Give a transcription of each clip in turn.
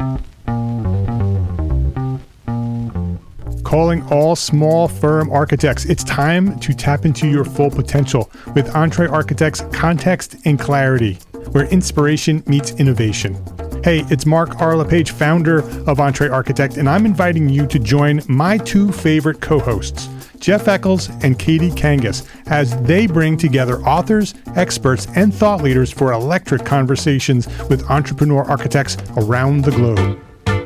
Calling all small firm architects. It's time to tap into your full potential with EntreArchitect's Context and Clarity, where inspiration meets innovation. Hey, it's Mark R. LePage, founder of EntreArchitect, and I'm inviting you to join my two favorite co-hosts, Jeff Eccles and Katie Kangas, as they bring together authors, experts, and thought leaders for electric conversations with entrepreneur architects around the globe.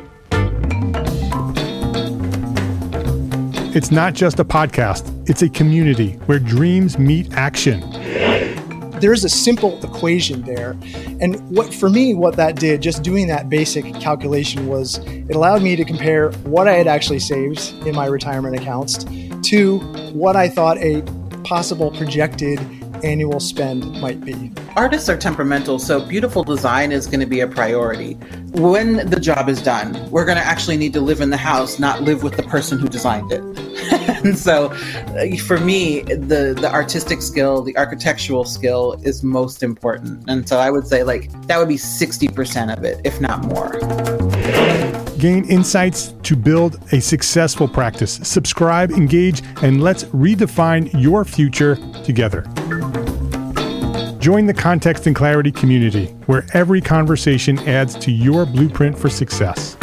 It's not just a podcast, it's a community where dreams meet action. There's a simple equation there. And what that did, just doing that basic calculation, was it allowed me to compare what I had actually saved in my retirement accounts to what I thought a possible projected annual spend might be. Artists are temperamental, so beautiful design is going to be a priority. When the job is done, we're going to actually need to live in the house, not live with the person who designed it. And so for me, the artistic skill, the architectural skill is most important. And so I would say that would be 60% of it, if not more. Gain insights to build a successful practice. Subscribe, engage, and let's redefine your future together. Join the Context and Clarity community, where every conversation adds to your blueprint for success.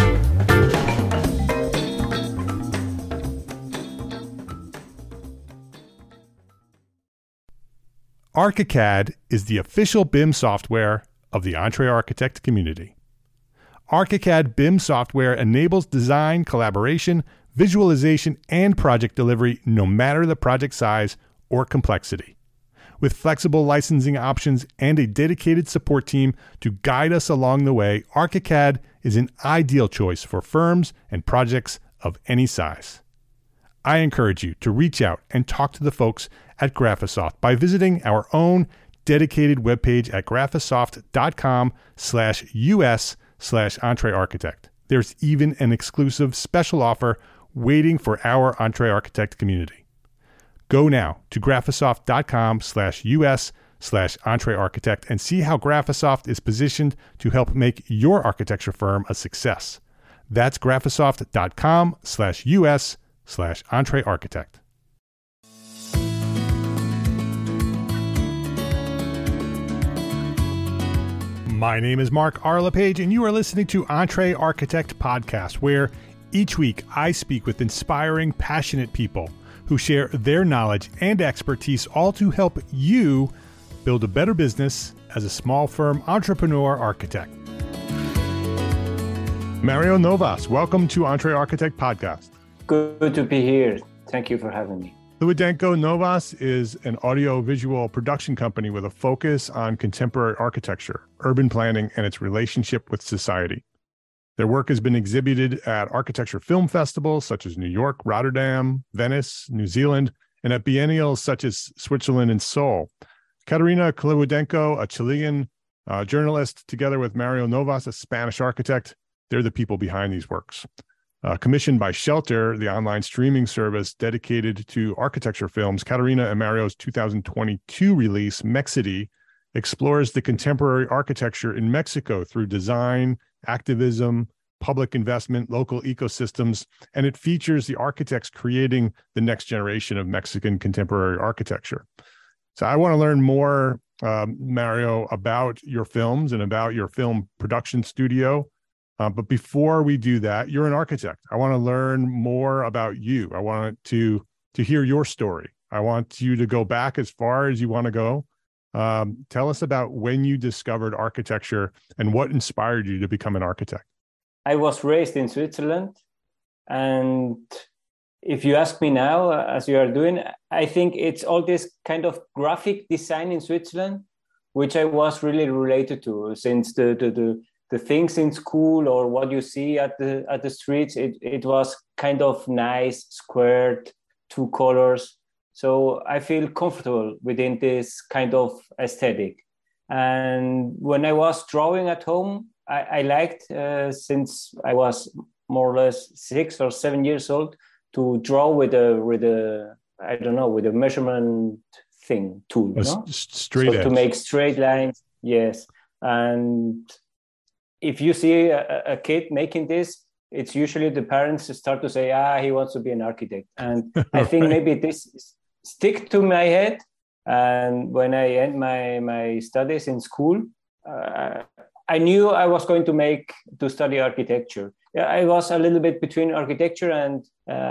ArchiCAD is the official BIM software of the EntreArchitect community. ArchiCAD BIM software enables design, collaboration, visualization, and project delivery no matter the project size or complexity. With flexible licensing options and a dedicated support team to guide us along the way, ArchiCAD is an ideal choice for firms and projects of any size. I encourage you to reach out and talk to the folks at Graphisoft by visiting our own dedicated webpage at graphisoft.com/us/EntreArchitect. There's even an exclusive special offer waiting for our EntreArchitect community. Go now to graphisoft.com/us/EntreArchitect and see how Graphisoft is positioned to help make your architecture firm a success. That's graphisoft.com/us/EntreArchitect. My name is Mark R. LePage, and you are listening to EntreArchitect Podcast, where each week I speak with inspiring, passionate people who share their knowledge and expertise, all to help you build a better business as a small firm entrepreneur architect. Mario Novas, welcome to EntreArchitect Podcast. Good to be here. Thank you for having me. Luidenko Novas is an audio-visual production company with a focus on contemporary architecture, urban planning, and its relationship with society. Their work has been exhibited at architecture film festivals such as New York, Rotterdam, Venice, New Zealand, and at biennials such as Switzerland and Seoul. Katarina Kliwodenko, a Chilean journalist, together with Mario Novas, a Spanish architect, they're the people behind these works. Commissioned by Shelter, the online streaming service dedicated to architecture films, Katarina and Mario's 2022 release, Mexity, explores the contemporary architecture in Mexico through design, activism, public investment, local ecosystems, and it features the architects creating the next generation of Mexican contemporary architecture. So I want to learn more, Mario, about your films and about your film production studio. But before we do that, you're an architect. I want to learn more about you. I want to hear your story. I want you to go back as far as you want to go. Tell us about when you discovered architecture and what inspired you to become an architect. I was raised in Switzerland. And if you ask me now, as you are doing, I think it's all this kind of graphic design in Switzerland, which I was really related to since the things in school or what you see at the streets, it was kind of nice, squared, two colors. So I feel comfortable within this kind of aesthetic. And when I was drawing at home, I liked, since I was more or less 6 or 7 years old, to draw with a measurement thing tool. Straight edge. To make straight lines, yes. And if you see a kid making this, it's usually the parents start to say, he wants to be an architect. And I think Right. maybe this stick to my head. And when I end my studies in school, I knew I was going to study architecture. Yeah, I was a little bit between architecture and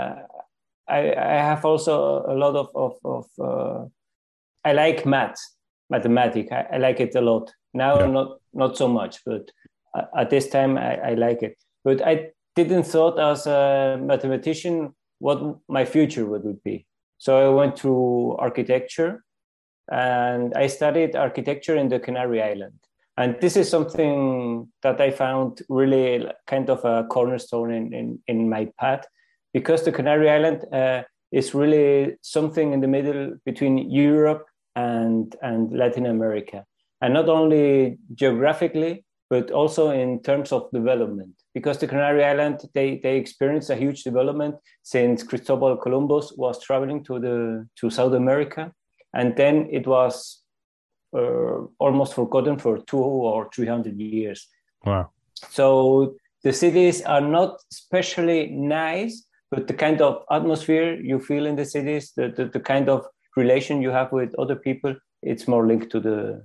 I have also a lot of I like mathematics. I like it a lot. Now, Yeah. not so much, but at this time, I like it. But I didn't thought as a mathematician what my future would be. So I went through architecture, and I studied architecture in the Canary Island. And this is something that I found really kind of a cornerstone in my path, because the Canary Island is really something in the middle between Europe and Latin America. And not only geographically, but also in terms of development. Because the Canary Island, they experienced a huge development since Cristobal Columbus was traveling to South America. And then it was almost forgotten for 200 or 300 years. Wow. So the cities are not especially nice, but the kind of atmosphere you feel in the cities, the kind of relation you have with other people, it's more linked to the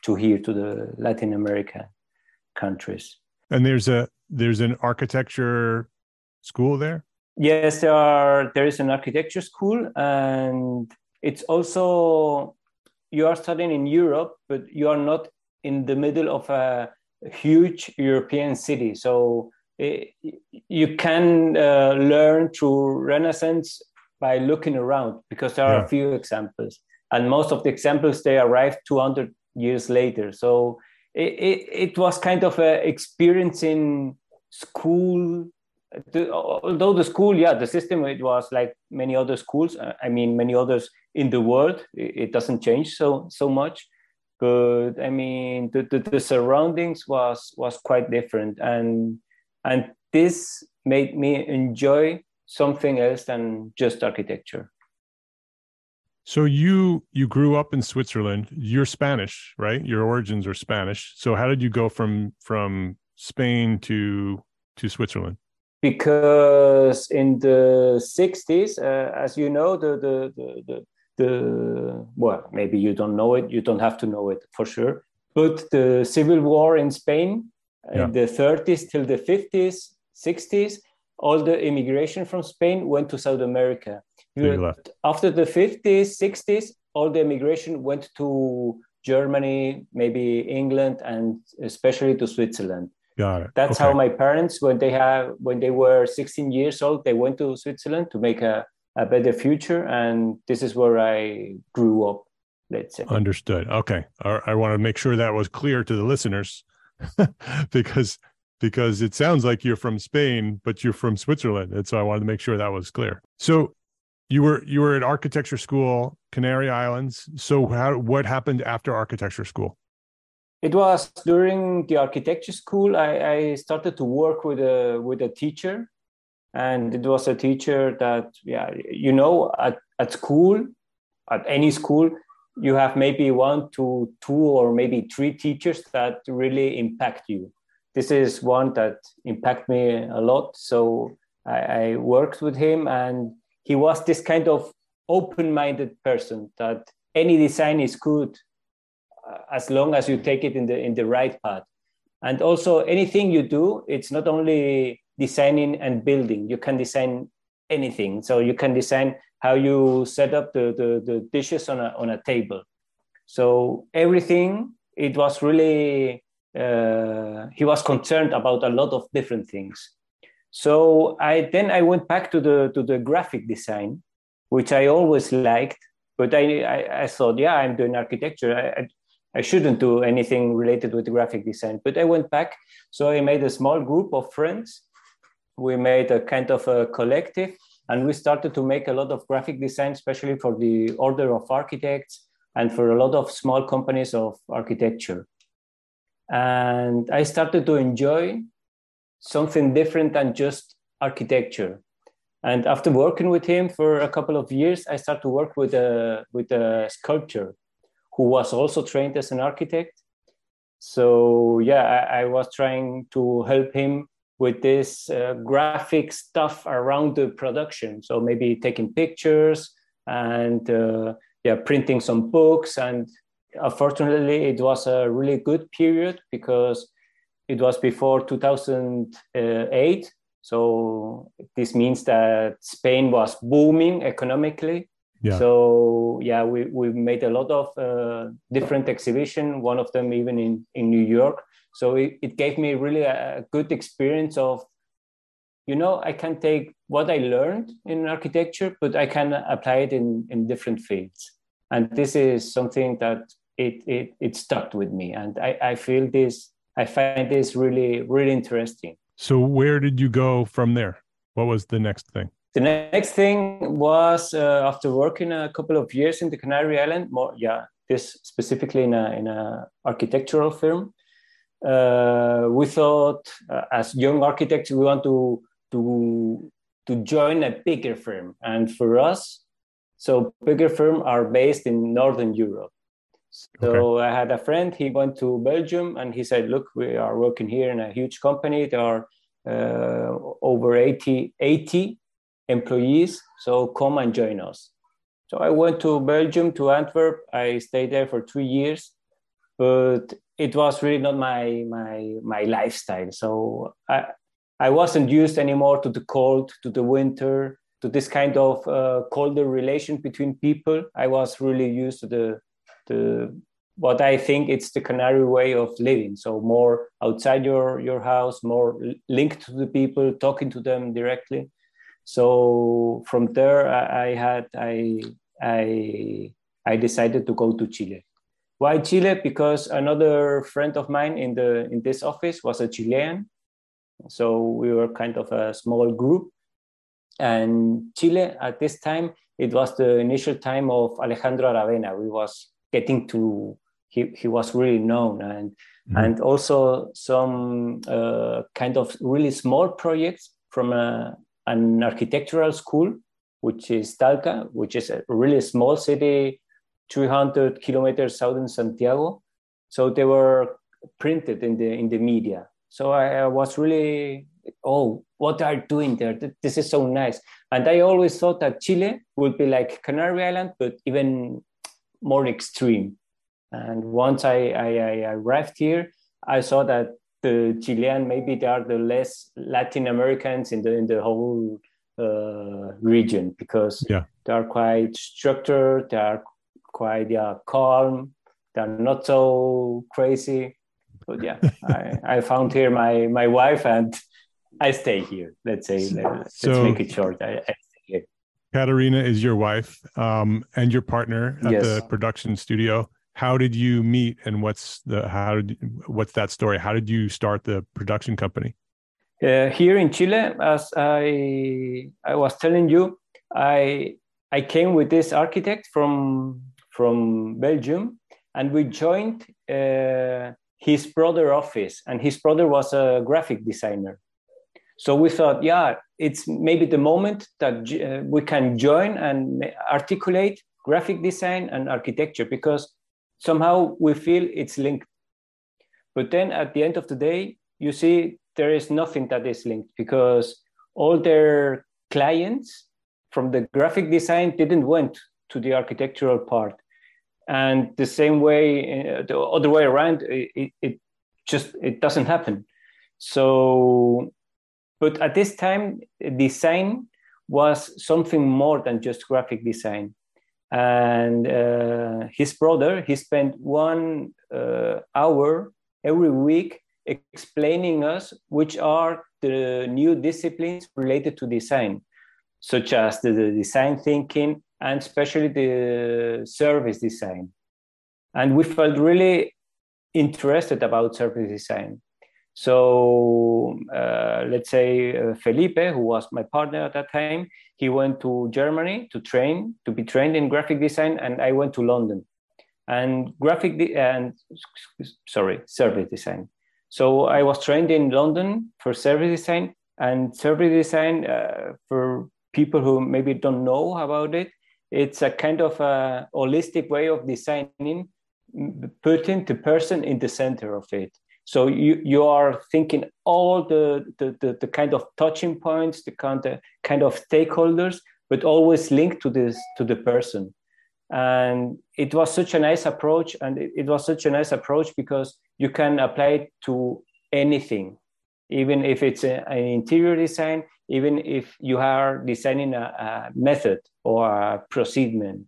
Latin America countries. And there's an architecture school there? Yes, there is an architecture school, and it's also, you are studying in Europe, but you are not in the middle of a huge European city. So you can learn through Renaissance by looking around, because there are a few examples. And most of the examples, they arrived 200 years later. So it was kind of an experience in school. Although the school, the system, it was like many other schools. I mean, many others in the world, it doesn't change so much. But I mean, the surroundings was quite different, and this made me enjoy something else than just architecture. So you grew up in Switzerland. You're Spanish, right? Your origins are Spanish. So how did you go from Spain to Switzerland? Because in the 60s, as you know, well, maybe you don't know it, you don't have to know it for sure, but the civil war in Spain in the 30s till the 50s, 60s, all the immigration from Spain went to South America. After the 50s, 60s, all the immigration went to Germany, maybe England, and especially to Switzerland. Got it. That's how my parents, when they were 16 years old, they went to Switzerland to make a better future. And this is where I grew up, let's say. Understood. Okay. I want to make sure that was clear to the listeners because it sounds like you're from Spain, but you're from Switzerland. And so I wanted to make sure that was clear. So you were at architecture school, Canary Islands. So what happened after architecture school? It was during the architecture school. I started to work with a teacher, and it was a teacher that, at school, at any school, you have maybe 1 to 2 or maybe 3 teachers that really impact you. This is one that impacted me a lot. So I worked with him, and he was this kind of open-minded person that any design is good as long as you take it in the right path. And also anything you do, it's not only designing and building. You can design anything. So you can design how you set up the dishes on a table. So everything, it was really, he was concerned about a lot of different things. So I went back to the graphic design, which I always liked, but I thought, I'm doing architecture. I shouldn't do anything related with graphic design, but I went back. So I made a small group of friends. We made a kind of a collective, and we started to make a lot of graphic design, especially for the Order of Architects and for a lot of small companies of architecture. And I started to enjoy something different than just architecture. And after working with him for a couple of years, I started to work with a sculptor who was also trained as an architect. So yeah, I was trying to help him with this graphic stuff around the production. So maybe taking pictures and printing some books. And unfortunately, it was a really good period because it was before 2008. So this means that Spain was booming economically. Yeah. So yeah, we made a lot of different exhibition, one of them even in New York. So it gave me really a good experience of, I can take what I learned in architecture, but I can apply it in different fields. And this is something that it stuck with me. And I find this really, really interesting. So where did you go from there? What was the next thing? The next thing was after working a couple of years in the Canary Island, this specifically in a architectural firm. We thought, as young architects, we want to join a bigger firm, and for us, so bigger firms are based in Northern Europe. So I had a friend, he went to Belgium and he said, look, we are working here in a huge company. There are over 80 employees. So come and join us. So I went to Belgium, to Antwerp. I stayed there for 3 years, but it was really not my lifestyle. So I wasn't used anymore to the cold, to the winter, to this kind of colder relation between people. I was really used to the what I think it's the Canary way of living. So more outside your house, more linked to the people, talking to them directly. So from there, I decided to go to Chile. Why Chile? Because another friend of mine in this office was a Chilean. So we were kind of a small group. And Chile at this time, it was the initial time of Alejandro Aravena. We was getting to, he was really known, and also some kind of really small projects from an architectural school, which is Talca, which is a really small city, 300 kilometers south in Santiago. So they were printed in the media. So I was really, what are you doing there? This is so nice. And I always thought that Chile would be like Canary Island, but even more extreme. And once I arrived here, I saw that the Chilean, maybe they are the less Latin Americans in the whole region, because they are quite structured, they are quite calm, they're not so crazy. But I found here my wife and I stay here. Let's say, let's make it short. I stay here. Catarina is your wife and your partner at the production studio. How did you meet, and what's that story? How did you start the production company? Here in Chile, as I was telling you, I came with this architect from Belgium, and we joined his brother's office, and his brother was a graphic designer. So we thought, it's maybe the moment that we can join and articulate graphic design and architecture, because somehow we feel it's linked. But then at the end of the day, you see, there is nothing that is linked, because all their clients from the graphic design didn't went to the architectural part. And the same way, the other way around, it doesn't happen. So, but at this time, design was something more than just graphic design. And his brother, he spent 1 hour every week explaining us which are the new disciplines related to design, such as the design thinking and especially the service design. And we felt really interested about service design. So let's say Felipe, who was my partner at that time, he went to Germany to be trained in graphic design, and I went to London and service design. So I was trained in London for service design, and service design, for people who maybe don't know about it, it's a kind of a holistic way of designing putting the person in the center of it. So you are thinking all the kind of touching points, the kind of stakeholders, but always linked to the person. And it was such a nice approach, and it was such a nice approach because you can apply it to anything, even if it's an interior design, even if you are designing a method or a procedure.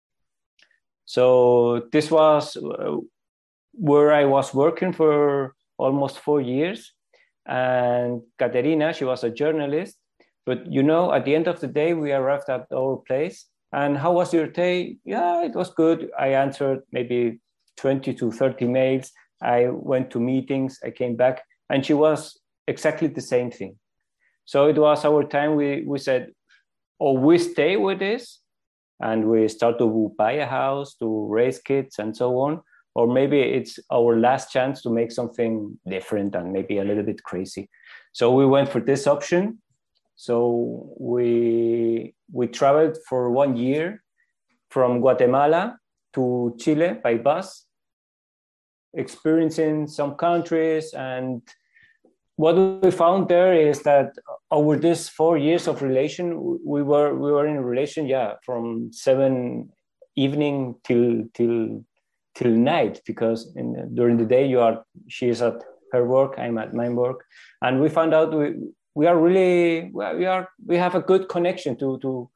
So this was where I was working for almost 4 years. And Katerina, she was a journalist. But, at the end of the day, we arrived at our place. And how was your day? Yeah, it was good. I answered maybe 20 to 30 mails. I went to meetings. I came back. And she was exactly the same thing. So it was our time. We said, we stay with this, and we start to buy a house, to raise kids and so on. Or maybe it's our last chance to make something different and maybe a little bit crazy. So we went for this option. So we traveled for 1 year from Guatemala to Chile by bus, experiencing some countries. And what we found there is that over this 4 years of relation, we were in a relation, from 7 evening till night, because during the day she is at her work, I'm at my work, and we found out we have a good connection to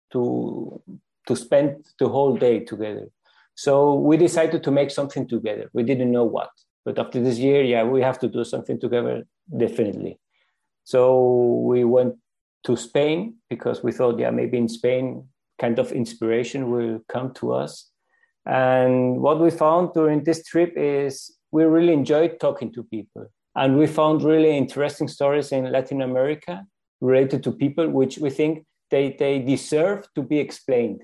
spend the whole day together. So we decided to make something together. We didn't know what, but after this year, we have to do something together, definitely. So we went to Spain because we thought, maybe in Spain, kind of inspiration will come to us. And what we found during this trip is we really enjoyed talking to people. And we found really interesting stories in Latin America related to people, which we think they deserve to be explained.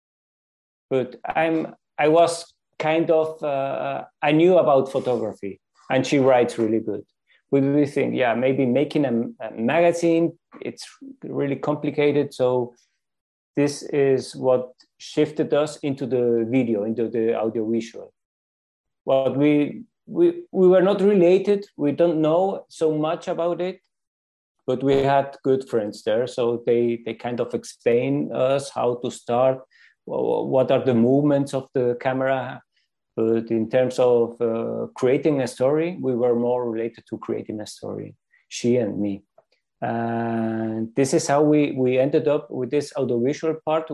But I was kind of, I knew about photography, and she writes really good. We think, maybe making a magazine, it's really complicated. So this is what shifted us into the video, into the audiovisual. What we were not related. We don't know so much about it, but we had good friends there. So they kind of explain us how to start, what are the movements of the camera. But in terms of creating a story, we were more related to creating a story, she and me. And this is how we ended up with this audiovisual part.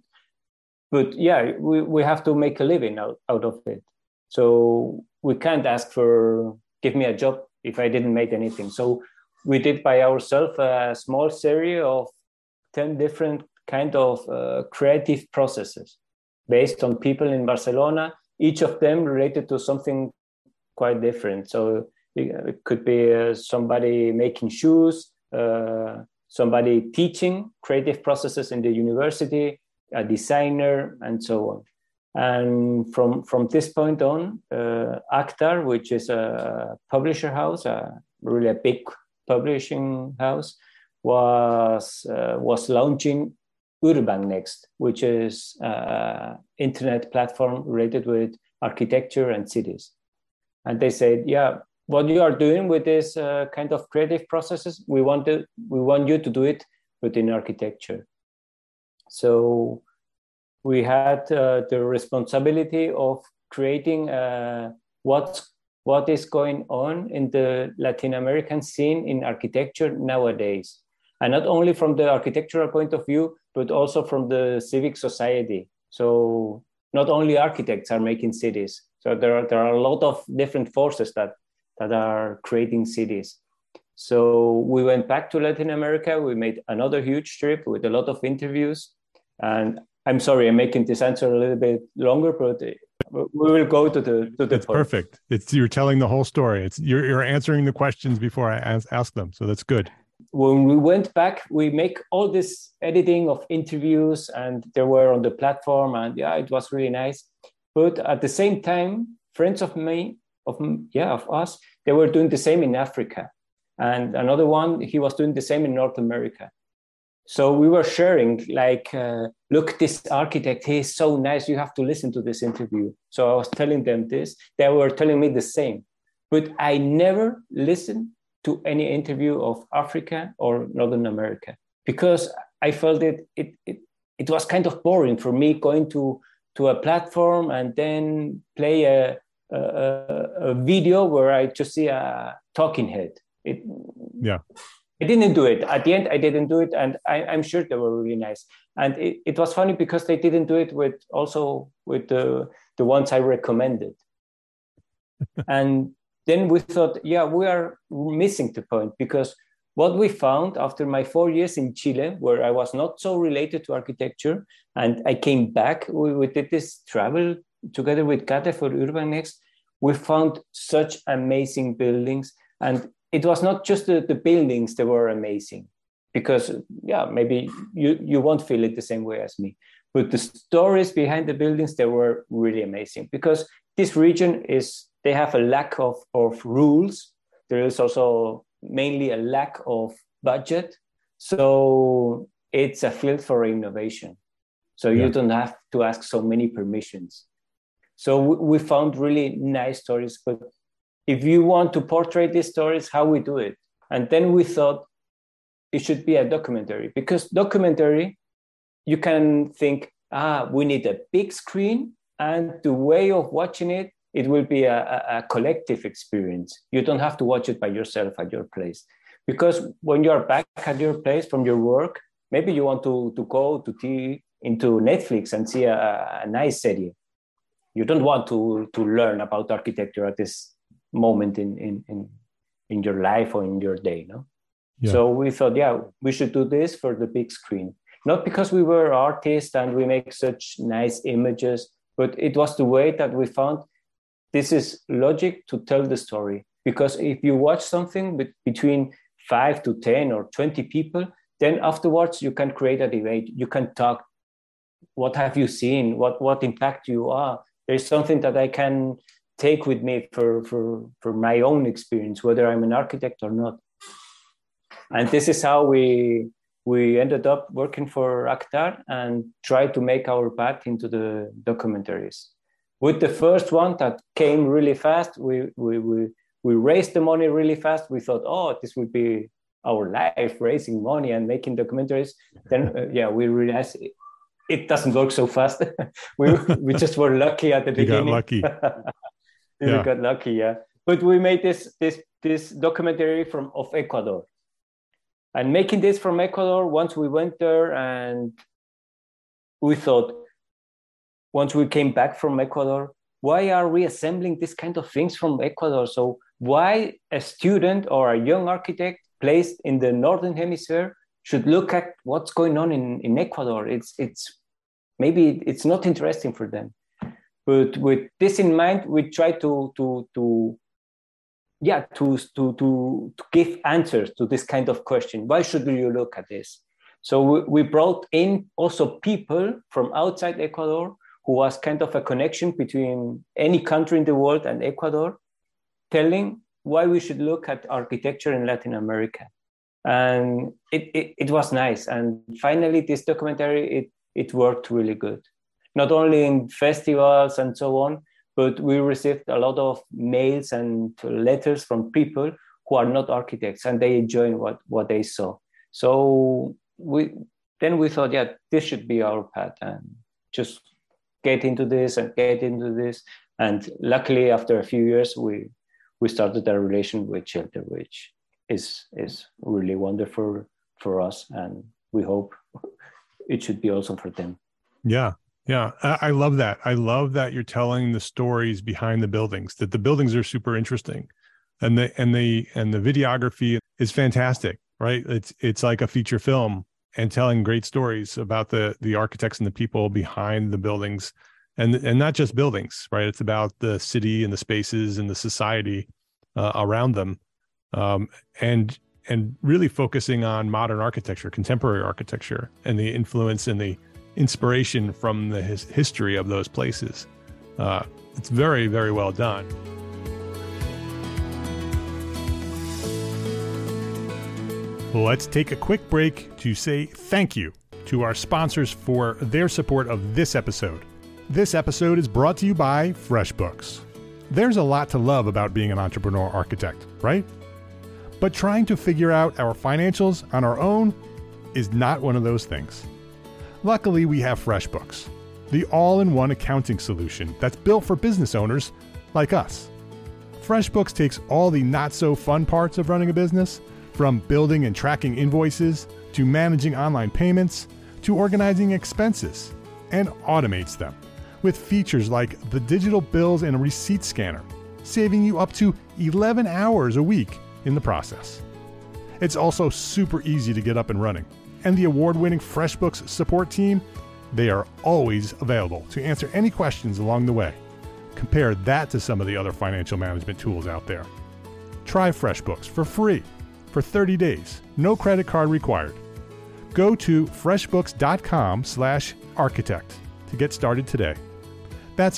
But we have to make a living out of it. So we can't ask for, give me a job if I didn't make anything. So we did by ourselves a small series of 10 different kind of creative processes based on people in Barcelona, each of them related to something quite different. So it could be somebody making shoes, somebody teaching creative processes in the university, a designer, and so on. And from this point on, Actar, which is a publisher house, really a big publishing house, was launching Urban Next, which is an internet platform related with architecture and cities. And they said, what you are doing with this kind of creative processes, we want you to do it within architecture. So we had the responsibility of creating what is going on in the Latin American scene in architecture nowadays. And not only from the architectural point of view, but also from the civic society. So not only architects are making cities. So there are a lot of different forces that are creating cities. So we went back to Latin America. We made another huge trip with a lot of interviews. And I'm sorry, I'm making this answer a little bit longer, but we will go to the It's point. Perfect. You're telling the whole story. You're answering the questions before I ask them. So that's good. When we went back, we make all this editing of interviews, and they were on the platform, and it was really nice. But at the same time, friends of us, they were doing the same in Africa. And another one, he was doing the same in North America. So we were sharing, like, look, this architect, he is so nice. You have to listen to this interview. So I was telling them this. They were telling me the same. But I never listened to any interview of Africa or Northern America because I felt it was kind of boring for me going to a platform and then play a video where I just see a talking head. I didn't do it. At the end, I didn't do it. And I'm sure they were really nice. And it was funny because they didn't do it with the ones I recommended. And then we thought, we are missing the point, because what we found after my 4 years in Chile, where I was not so related to architecture, and I came back, we did this travel together with Kate for UrbanNext. We found such amazing buildings. And it was not just the buildings that were amazing, because maybe you won't feel it the same way as me. But the stories behind the buildings, they were really amazing, because this region they have a lack of rules. There is also mainly a lack of budget. So it's a field for innovation. So you don't have to ask so many permissions. So we found really nice stories, but if you want to portray these stories, how we do it? And then we thought it should be a documentary, because documentary, you can think, we need a big screen, and the way of watching it will be a collective experience. You don't have to watch it by yourself at your place. Because when you're back at your place from your work, maybe you want to go into Netflix and see a nice series. You don't want to learn about architecture at this moment in your life or in your day, no? Yeah. So we thought, we should do this for the big screen. Not because we were artists and we make such nice images, but it was the way that we found this is logic to tell the story. Because if you watch something between 5 to 10 or 20 people, then afterwards you can create a debate. You can talk. What have you seen? What impact you are? There's something that I can take with me for my own experience, whether I'm an architect or not. And this is how we ended up working for Actar and tried to make our path into the documentaries. With the first one that came really fast, we raised the money really fast. We thought, this would be our life, raising money and making documentaries. Then, we realized it doesn't work so fast. we just were lucky at the beginning. You got lucky. We got lucky, But we made this documentary of Ecuador. And making this from Ecuador, once we went there, and we thought, once we came back from Ecuador, why are we assembling this kind of things from Ecuador? So why a student or a young architect placed in the Northern Hemisphere should look at what's going on in Ecuador? It's maybe it's not interesting for them. But with this in mind, we try to give answers to this kind of question. Why should you look at this? So we brought in also people from outside Ecuador, who was kind of a connection between any country in the world and Ecuador, telling why we should look at architecture in Latin America. And it was nice. And finally, this documentary, it worked really good. Not only in festivals and so on, but we received a lot of mails and letters from people who are not architects, and they enjoyed what they saw. So we thought, this should be our path, and just get into this. And luckily, after a few years, we started a relation with Shelter, which is really wonderful for us, and we hope it should be also for them. Yeah. Yeah, I love that. I love that you're telling the stories behind the buildings, that the buildings are super interesting, and the videography is fantastic, right? It's like a feature film and telling great stories about the architects and the people behind the buildings, and not just buildings, right? It's about the city and the spaces and the society around them, and really focusing on modern architecture, contemporary architecture, and the influence and the inspiration from the history of those places. It's very, very well done. Let's take a quick break to say thank you to our sponsors for their support of this episode. This episode is brought to you by FreshBooks. There's a lot to love about being an entrepreneur architect, right? But trying to figure out our financials on our own is not one of those things. Luckily, we have FreshBooks, the all-in-one accounting solution that's built for business owners like us. FreshBooks takes all the not-so-fun parts of running a business, from building and tracking invoices, to managing online payments, to organizing expenses, and automates them with features like the digital bills and receipt scanner, saving you up to 11 hours a week in the process. It's also super easy to get up and running, and the award-winning FreshBooks support team, they are always available to answer any questions along the way. Compare that to some of the other financial management tools out there. Try FreshBooks for free for 30 days, no credit card required. Go to freshbooks.com/architect to get started today. That's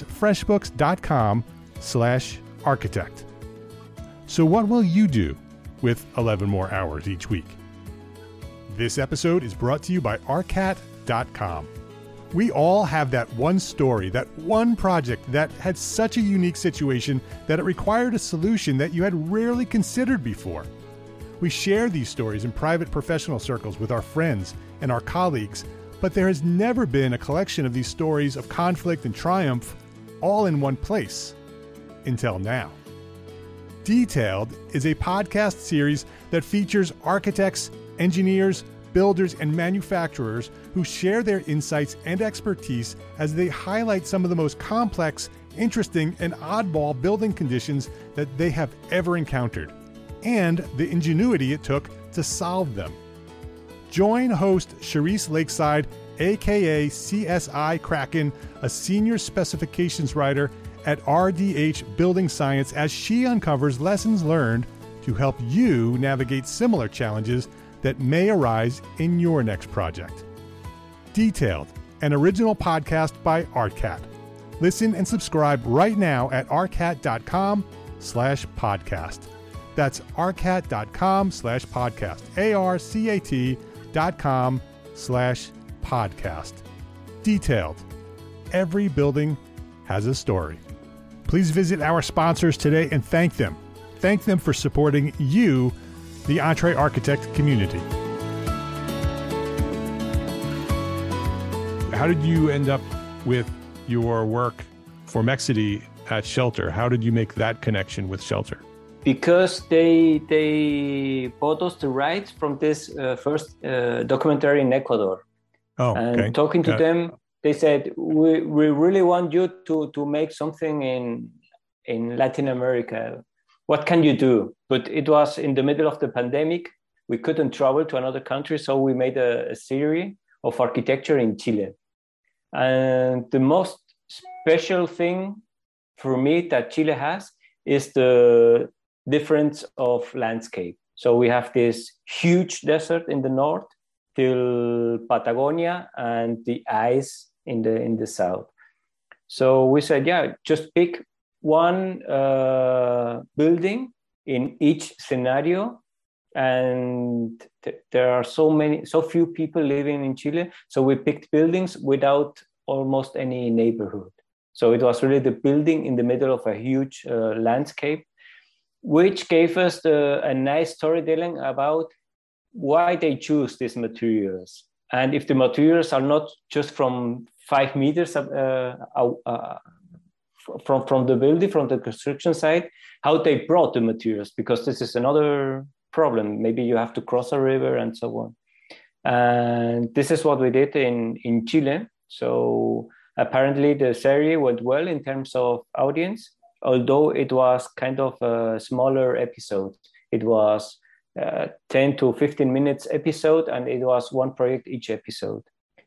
freshbooks.com/architect. So what will you do with 11 more hours each week? This episode is brought to you by arcat.com. We all have that one story, that one project that had such a unique situation that it required a solution that you had rarely considered before. We share these stories in private professional circles with our friends and our colleagues, but there has never been a collection of these stories of conflict and triumph all in one place until now. Detailed is a podcast series that features architects, engineers, builders, and manufacturers who share their insights and expertise as they highlight some of the most complex, interesting, and oddball building conditions that they have ever encountered, and the ingenuity it took to solve them. Join host Charisse Lakeside, aka CSI Kraken, a senior specifications writer at RDH Building Science, as she uncovers lessons learned to help you navigate similar challenges that may arise in your next project. Detailed, an original podcast by ARCAT. Listen and subscribe right now at arcat.com/podcast. That's arcat.com/podcast. arcat.com/podcast. Detailed. Every building has a story. Please visit our sponsors today and thank them. Thank them for supporting you, the EntreArchitect community. How did you end up with your work for Mexity at Shelter? How did you make that connection with Shelter? Because they bought us the rights from this first documentary in Ecuador. Oh, okay. And talking to them, they said, we really want you to make something in Latin America. What can you do? But it was in the middle of the pandemic. We couldn't travel to another country, so we made a series of architecture in Chile. And the most special thing for me that Chile has is the difference of landscape. So we have this huge desert in the north till Patagonia and the ice in the south. So we said, just pick one building in each scenario. And there are so few people living in Chile. So we picked buildings without almost any neighborhood. So it was really the building in the middle of a huge landscape, which gave us a nice storytelling about why they choose these materials. And if the materials are not just from 5 meters from the building, from the construction site, how they brought the materials, because this is another problem. Maybe you have to cross a river and so on. And this is what we did in Chile. So apparently the series went well in terms of audience, although it was kind of a smaller episode. It was 10 to 15 minutes episode, and it was one project each episode.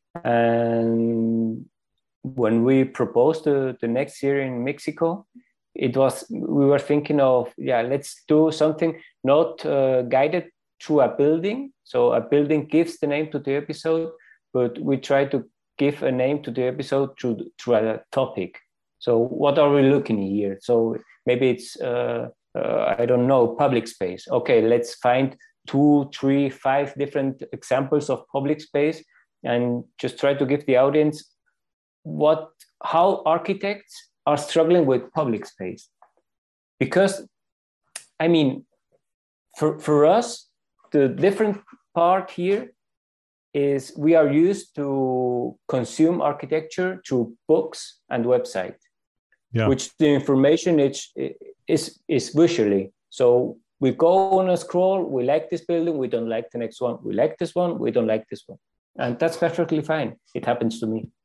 And when we proposed the next year in Mexico, we were thinking of, let's do something not guided through a building. So a building gives the name to the episode, but we try to give a name to the episode through a topic. So what are we looking here? So maybe it's, I don't know, public space. Okay, let's find 2, 3, 5 different examples of public space and just try to give the audience how architects are struggling with public space. Because, I mean, for us, the different part here is we are used to consume architecture through books and website, which the information is visually. So we go on a scroll, we like this building, we don't like the next one. We like this one, we don't like this one. And that's perfectly fine. It happens to me.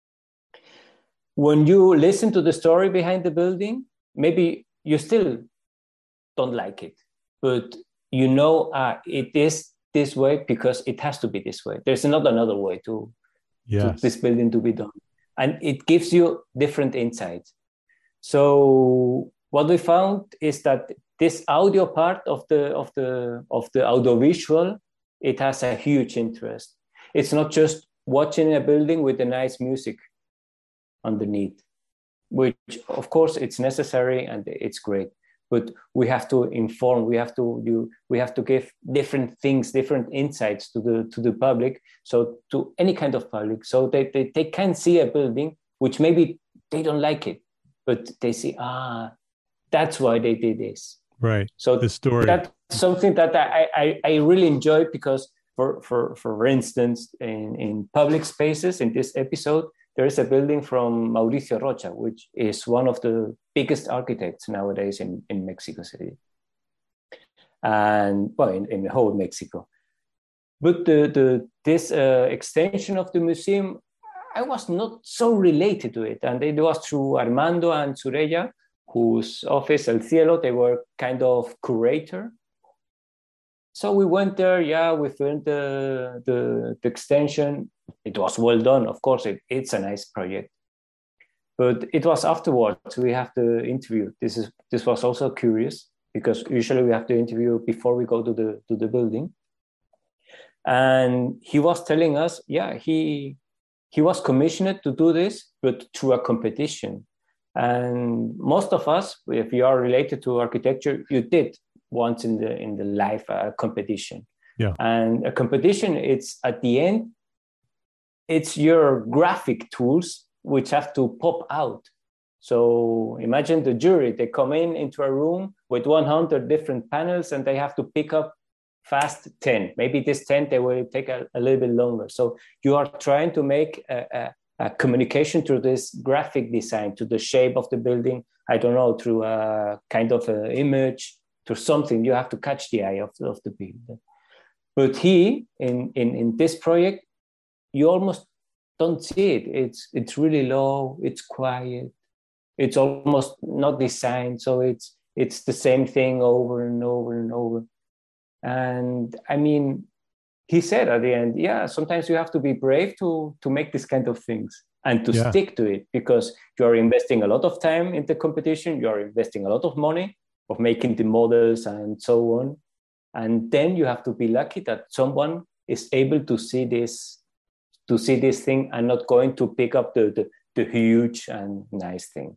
When you listen to the story behind the building, maybe you still don't like it, but you know it is this way because it has to be this way. There's not another way to this building to be done. And it gives you different insights. So what we found is that this audio part of the audiovisual, it has a huge interest. It's not just watching a building with the nice music underneath, which of course it's necessary and it's great. But we have to inform. We have to give different things, different insights to the public. So to any kind of public, so they can see a building which maybe they don't like it, but they see that's why they did this. Right. So the story. That's something that I really enjoy because for instance in public spaces in this episode, there is a building from Mauricio Rocha, which is one of the biggest architects nowadays in Mexico City. And well, in the whole Mexico. But this extension of the museum, I was not so related to it. And it was through Armando and Sureya, whose office, El Cielo, they were kind of curator. So we went there, we filmed the extension. It was well done. Of course, it's a nice project. But it was afterwards we have the interview. This was also curious because usually we have to interview before we go to the building. And he was telling us, he was commissioned to do this, but through a competition. And most of us, if you are related to architecture, you did once in the life a competition. Yeah. And a competition, it's at the end, it's your graphic tools which have to pop out. So imagine the jury, they come into a room with 100 different panels and they have to pick up fast 10. Maybe this 10, they will take a little bit longer. So you are trying to make a communication through this graphic design, to the shape of the building, I don't know, through a kind of an image, through something. You have to catch the eye of the people. But in this project, you almost don't see it. It's really low, it's quiet, it's almost not designed. So it's the same thing over and over and over. And I mean, he said at the end, sometimes you have to be brave to make this kind of things and to stick to it, because you're investing a lot of time in the competition, you're investing a lot of money of making the models and so on. And then you have to be lucky that someone is able to see this thing and not going to pick up the huge and nice thing.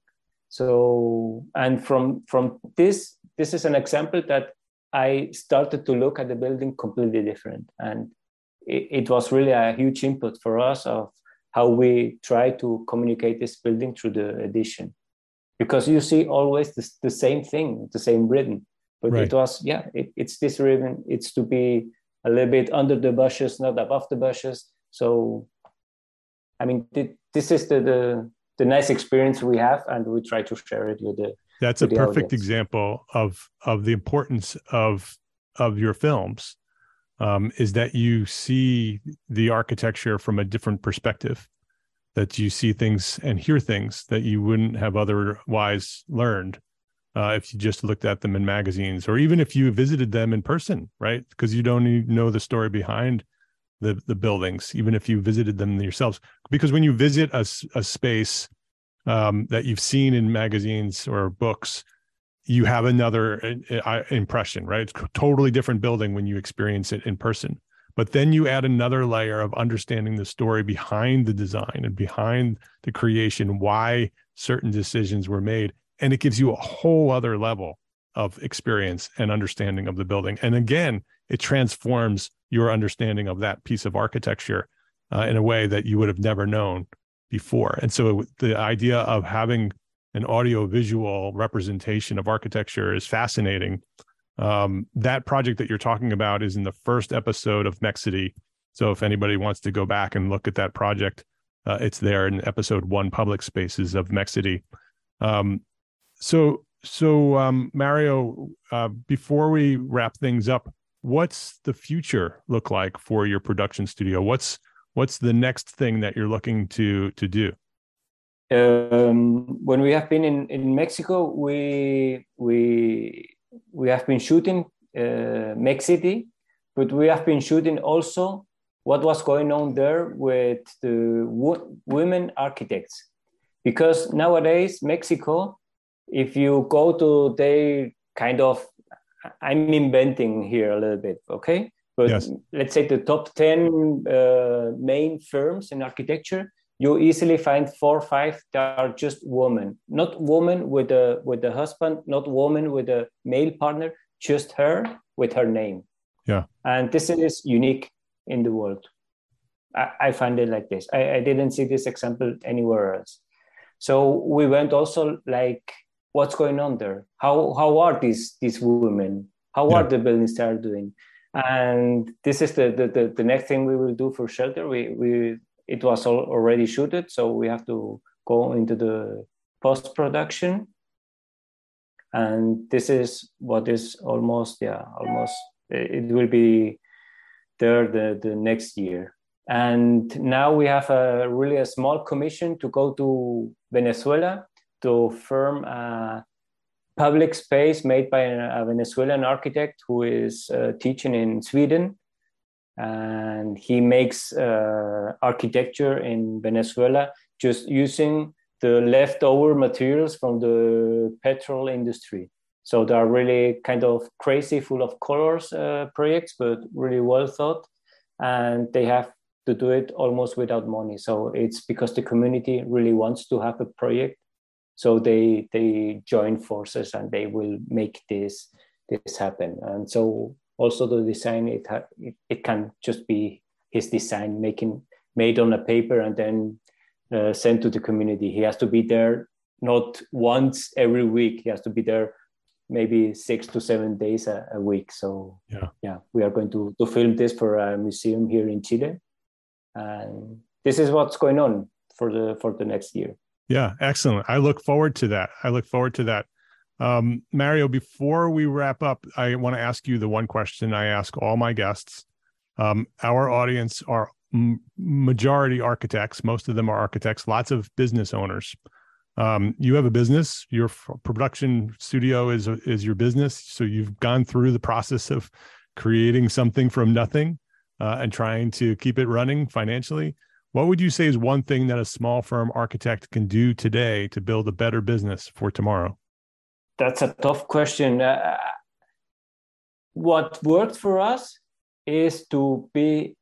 So, and from this is an example that I started to look at the building completely different. And it was really a huge input for us of how we try to communicate this building through the edition. Because you see always the same thing, the same rhythm. But It was, it's this rhythm. It's to be a little bit under the bushes, not above the bushes. So, I mean, this is the nice experience we have, and we try to share it with the. That's a perfect example of the importance of your films, is that you see the architecture from a different perspective, that you see things and hear things that you wouldn't have otherwise learned if you just looked at them in magazines, or even if you visited them in person, right? Because you don't even know the story behind the buildings, even if you visited them yourselves. Because when you visit a space that you've seen in magazines or books, you have another impression, right? It's a totally different building when you experience it in person. But then you add another layer of understanding the story behind the design and behind the creation, why certain decisions were made. And it gives you a whole other level of experience and understanding of the building. And again, it transforms your understanding of that piece of architecture in a way that you would have never known before. And so the idea of having an audio-visual representation of architecture is fascinating. That project that you're talking about is in the first episode of Mexity. So if anybody wants to go back and look at that project, it's there in episode 1, Public Spaces of Mexity. So Mario, before we wrap things up, what's the future look like for your production studio? What's the next thing that you're looking to do? When we have been in Mexico, we have been shooting Mexity, but we have been shooting also what was going on there with the women architects. Because nowadays, Mexico, if you go to their kind of, I'm inventing here a little bit, okay? But yes, let's say the top 10 main firms in architecture, you easily find 4 or 5 that are just women. Not woman with a husband, not woman with a male partner, just her with her name. Yeah. And this is unique in the world. I find it like this. I didn't see this example anywhere else. So we went also like, what's going on there? How are these women? How are the buildings they are doing? And this is the next thing we will do for Shelter. It was already shooted, so we have to go into the post-production. And this is what is almost. It will be there the next year. And now we have a small commission to go to Venezuela to film a public space made by a Venezuelan architect who is teaching in Sweden. And he makes architecture in Venezuela just using the leftover materials from the petrol industry. So they are really kind of crazy, full of colors projects, but really well thought. And they have to do it almost without money. So it's because the community really wants to have a project. So they join forces and they will make this happen. And so also the design, it can just be his design made on a paper and then sent to the community. He has to be there not once every week. He has to be there maybe 6 to 7 days a week. So yeah, we are going to film this for a museum here in Chile. And this is what's going on for the next year. Yeah, excellent. I look forward to that. Mario, before we wrap up, I want to ask you the one question I ask all my guests. Our audience are majority architects. Most of them are architects, lots of business owners. You have a business, your production studio is your business. So you've gone through the process of creating something from nothing and trying to keep it running financially. What would you say is one thing that a small firm architect can do today to build a better business for tomorrow? That's a tough question. What worked for us is you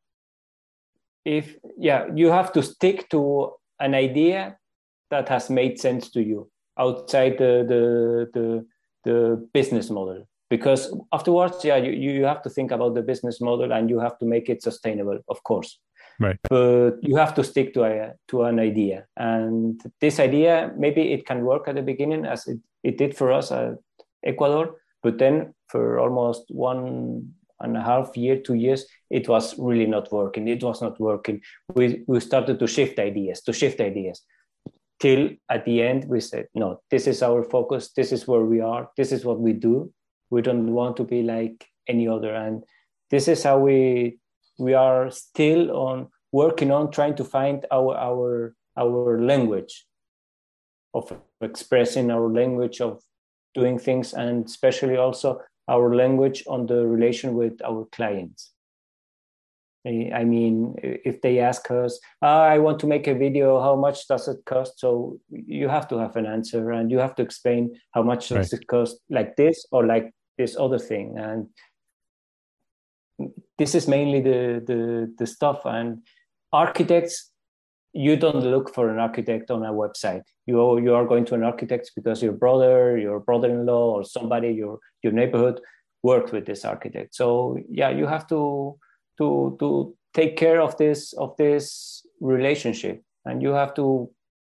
have to stick to an idea that has made sense to you outside the business model. Because afterwards, you have to think about the business model and you have to make it sustainable, of course. Right. But you have to stick to an idea. And this idea, maybe it can work at the beginning as it did for us at Ecuador, but then for almost 1.5 years, 2 years, it was really not working. It was not working. We started to shift ideas, till at the end we said, no, this is our focus. This is where we are. This is what we do. We don't want to be like any other. And this is how we are still working on trying to find our language of expressing, our language of doing things, and especially also our language on the relation with our clients. I mean, if they ask us, I want to make a video, how much does it cost? So you have to have an answer and you have to explain how much does it cost, like this or like this other thing. And this is mainly the stuff. And architects, you don't look for an architect on a website. You are going to an architect because your brother, your brother-in-law, or somebody, your neighborhood worked with this architect. So yeah, you have to take care of this relationship, and you have to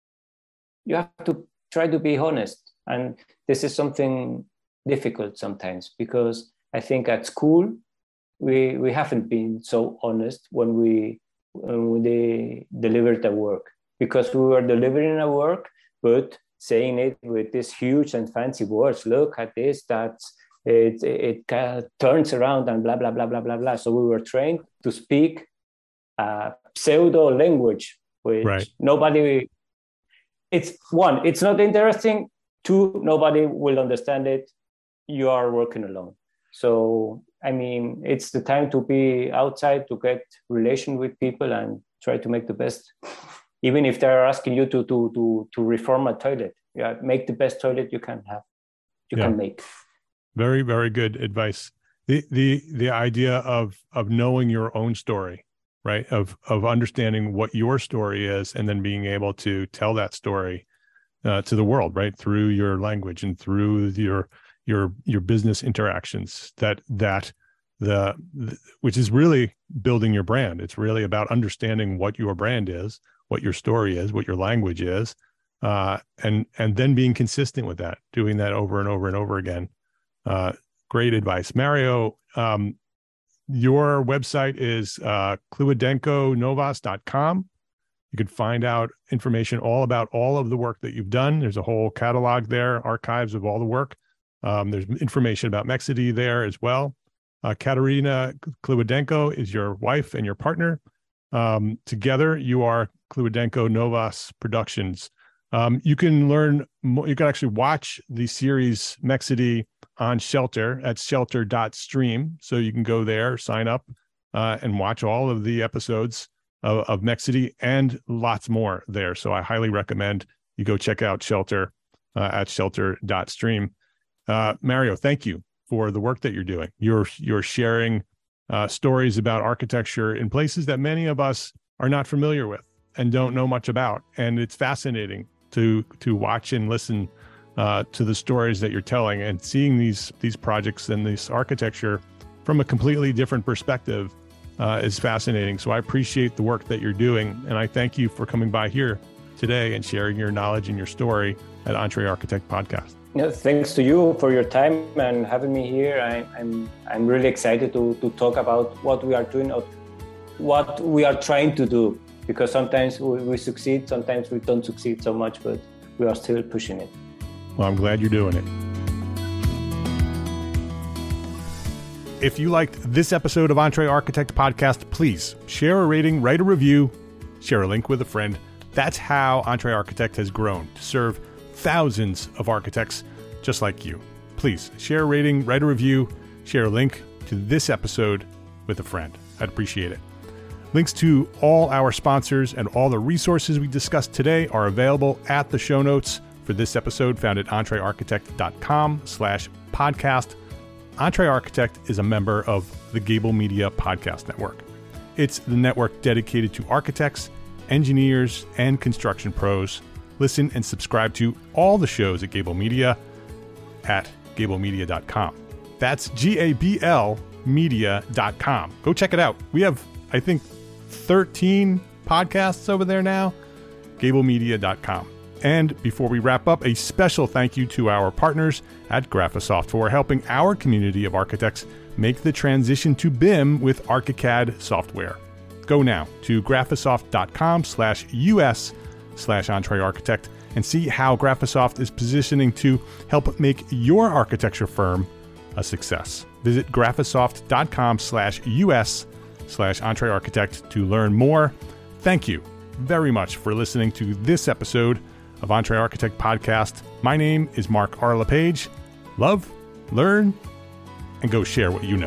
try to be honest. And this is something difficult sometimes, because I think at school we haven't been so honest when they delivered the work, because we were delivering a work but saying it with this huge and fancy words. Look at this, it turns around and blah blah blah blah blah blah. So we were trained to speak pseudo language, which nobody. It's not interesting. Two, nobody will understand it. You are working alone. So, I mean, it's the time to be outside, to get relation with people and try to make the best. Even if they're asking you to reform a toilet, make the best toilet you can have, can make. Very, very good advice. The idea of knowing your own story, right? Of understanding what your story is, and then being able to tell that story to the world, right? Through your language and through your business interactions, which is really building your brand. It's really about understanding what your brand is, what your story is, what your language is, and then being consistent with that, doing that over and over and over again. Great advice. Mario, your website is kliwadenkonovas.com. You can find out information all about all of the work that you've done. There's a whole catalog there, archives of all the work. There's information about Mexity there as well. Katerina Kliwadenko is your wife and your partner. Together, you are Kliwadenko Novas Productions. You can learn more. You can actually watch the series Mexity on Shelter at shelter.stream. So you can go there, sign up, and watch all of the episodes of Mexity and lots more there. So I highly recommend you go check out Shelter at shelter.stream. Mario, thank you for the work that you're doing. You're sharing stories about architecture in places that many of us are not familiar with and don't know much about. And it's fascinating to watch and listen to the stories that you're telling, and seeing these projects and this architecture from a completely different perspective is fascinating. So I appreciate the work that you're doing, and I thank you for coming by here today and sharing your knowledge and your story at EntreArchitect Podcast. Yeah, thanks to you for your time and having me here. I'm really excited to talk about what we are doing, what we are trying to do, because sometimes we succeed, sometimes we don't succeed so much, but we are still pushing it. Well, I'm glad you're doing it. If you liked this episode of EntreArchitect Podcast, please share a rating, write a review, share a link with a friend. That's how EntreArchitect has grown to serve thousands of architects just like you. Please share a rating, write a review, share a link to this episode with a friend. I'd appreciate it. Links to all our sponsors and all the resources we discussed today are available at the show notes for this episode, found at entrearchitect.com/podcast. EntreArchitect is a member of the Gable Media Podcast Network. It's the network dedicated to architects, engineers, and construction pros. Listen and subscribe to all the shows at Gable Media at gablemedia.com. That's GABL media.com. Go check it out. We have, I think, 13 podcasts over there now. gablemedia.com. And before we wrap up, a special thank you to our partners at Graphisoft for helping our community of architects make the transition to BIM with ArchiCAD software. Go now to graphisoft.com/US/EntreArchitect and see how Graphisoft is positioning to help make your architecture firm a success. Visit graphisoft.com/US/EntreArchitect to learn more. Thank you very much for listening to this episode of EntreArchitect Podcast. My name is Mark R. LePage. Love, learn, and go share what you know.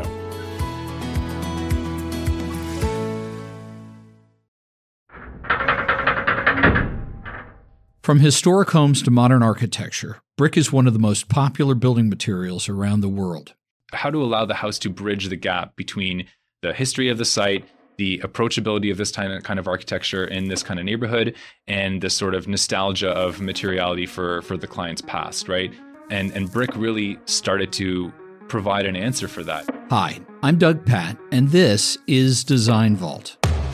From historic homes to modern architecture, brick is one of the most popular building materials around the world. How to allow the house to bridge the gap between the history of the site, the approachability of this kind of architecture in this kind of neighborhood, and the sort of nostalgia of materiality for the client's past, right? And brick really started to provide an answer for that. Hi, I'm Doug Patt, and this is Design Vault.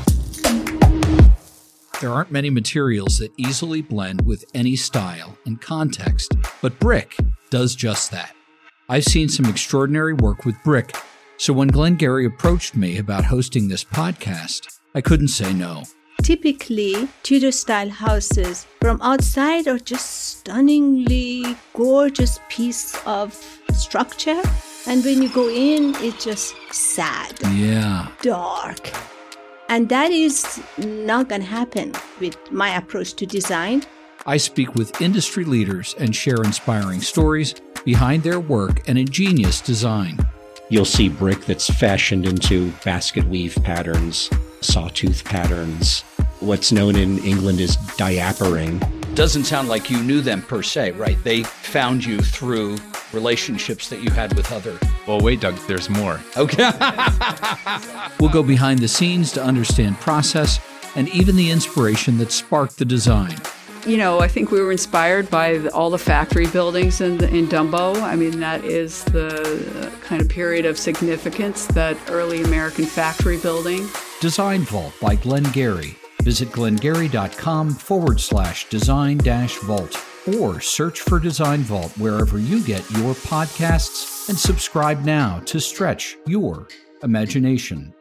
There aren't many materials that easily blend with any style and context, but brick does just that. I've seen some extraordinary work with brick, so when Glengarry approached me about hosting this podcast, I couldn't say no. Typically, Tudor-style houses from outside are just stunningly gorgeous piece of structure, and when you go in, it's just sad, dark. And that is not going to happen with my approach to design. I speak with industry leaders and share inspiring stories behind their work and ingenious design. You'll see brick that's fashioned into basket weave patterns, sawtooth patterns. What's known in England as diapering. Doesn't sound like you knew them per se, right? They found you through relationships that you had with other... Well, wait, Doug, there's more. Okay. We'll go behind the scenes to understand process and even the inspiration that sparked the design. You know, I think we were inspired by all the factory buildings in Dumbo. I mean, that is the kind of period of significance, that early American factory building. Design Vault by Glengarry. Visit glengarry.com/design-vault or search for Design Vault wherever you get your podcasts and subscribe now to stretch your imagination.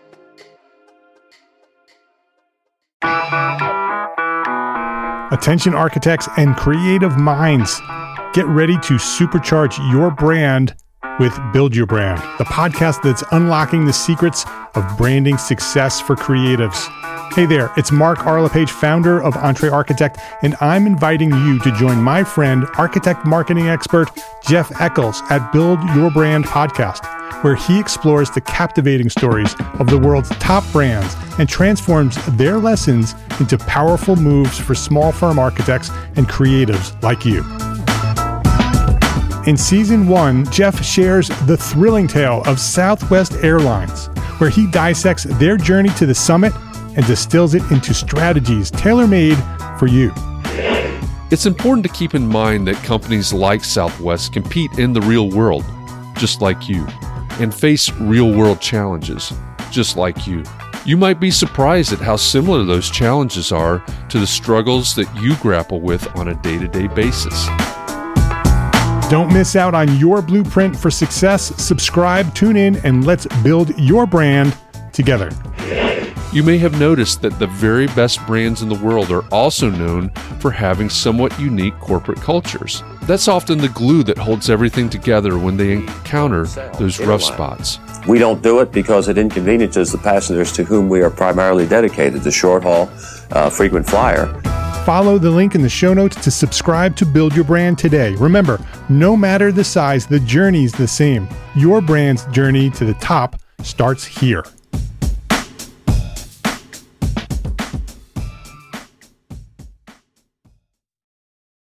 Attention architects and creative minds, get ready to supercharge your brand with Build Your Brand, the podcast that's unlocking the secrets of branding success for creatives. Hey there, it's Mark Arlepage, founder of Entre Architect, and I'm inviting you to join my friend, architect marketing expert Jeff Eccles at Build Your Brand podcast, where he explores the captivating stories of the world's top brands and transforms their lessons into powerful moves for small firm architects and creatives like you. In Season 1, Jeff shares the thrilling tale of Southwest Airlines, where he dissects their journey to the summit and distills it into strategies tailor-made for you. It's important to keep in mind that companies like Southwest compete in the real world, just like you, and face real-world challenges, just like you. You might be surprised at how similar those challenges are to the struggles that you grapple with on a day-to-day basis. Don't miss out on your blueprint for success. Subscribe, tune in, and let's build your brand together. You may have noticed that the very best brands in the world are also known for having somewhat unique corporate cultures. That's often the glue that holds everything together when they encounter those rough spots. We don't do it because it inconveniences the passengers to whom we are primarily dedicated, the short haul, frequent flyer. Follow the link in the show notes to subscribe to Build Your Brand today. Remember, no matter the size, the journey's the same. Your brand's journey to the top starts here.